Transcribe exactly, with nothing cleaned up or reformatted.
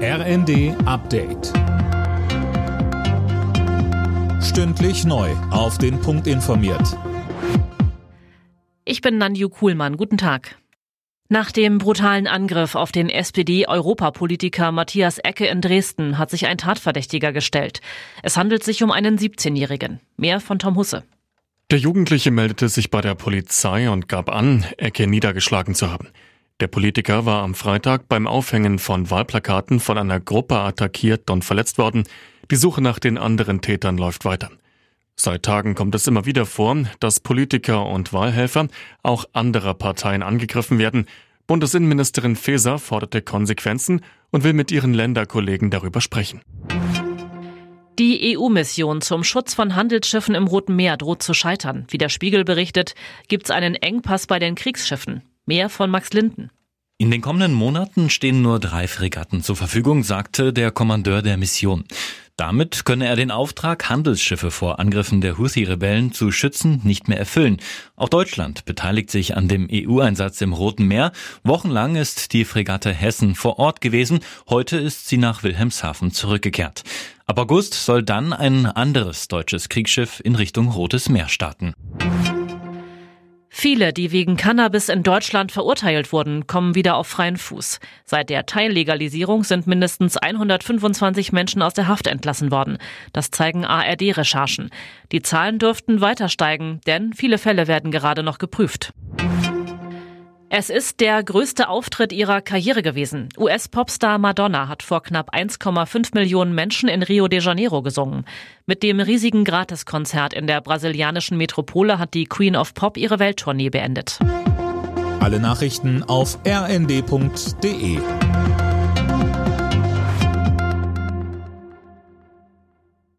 R N D Update. Stündlich neu auf den Punkt informiert. Ich bin Nanju Kuhlmann. Guten Tag. Nach dem brutalen Angriff auf den S P D-Europapolitiker Matthias Ecke in Dresden hat sich ein Tatverdächtiger gestellt. Es handelt sich um einen siebzehnjährigen. Mehr von Tom Husse. Der Jugendliche meldete sich bei der Polizei und gab an, Ecke niedergeschlagen zu haben. Der Politiker war am Freitag beim Aufhängen von Wahlplakaten von einer Gruppe attackiert und verletzt worden. Die Suche nach den anderen Tätern läuft weiter. Seit Tagen kommt es immer wieder vor, dass Politiker und Wahlhelfer auch anderer Parteien angegriffen werden. Bundesinnenministerin Faeser forderte Konsequenzen und will mit ihren Länderkollegen darüber sprechen. Die E U-Mission zum Schutz von Handelsschiffen im Roten Meer droht zu scheitern. Wie der Spiegel berichtet, gibt es einen Engpass bei den Kriegsschiffen. Mehr von Max Linden. In den kommenden Monaten stehen nur drei Fregatten zur Verfügung, sagte der Kommandeur der Mission. Damit könne er den Auftrag, Handelsschiffe vor Angriffen der Houthi-Rebellen zu schützen, nicht mehr erfüllen. Auch Deutschland beteiligt sich an dem E U-Einsatz im Roten Meer. Wochenlang ist die Fregatte Hessen vor Ort gewesen. Heute ist sie nach Wilhelmshaven zurückgekehrt. Ab August soll dann ein anderes deutsches Kriegsschiff in Richtung Rotes Meer starten. Viele, die wegen Cannabis in Deutschland verurteilt wurden, kommen wieder auf freien Fuß. Seit der Teillegalisierung sind mindestens hundertfünfundzwanzig Menschen aus der Haft entlassen worden. Das zeigen A R D-Recherchen. Die Zahlen dürften weiter steigen, denn viele Fälle werden gerade noch geprüft. Es ist der größte Auftritt ihrer Karriere gewesen. U S-Popstar Madonna hat vor knapp eins Komma fünf Millionen Menschen in Rio de Janeiro gesungen. Mit dem riesigen Gratiskonzert in der brasilianischen Metropole hat die Queen of Pop ihre Welttournee beendet. Alle Nachrichten auf r n d punkt d e.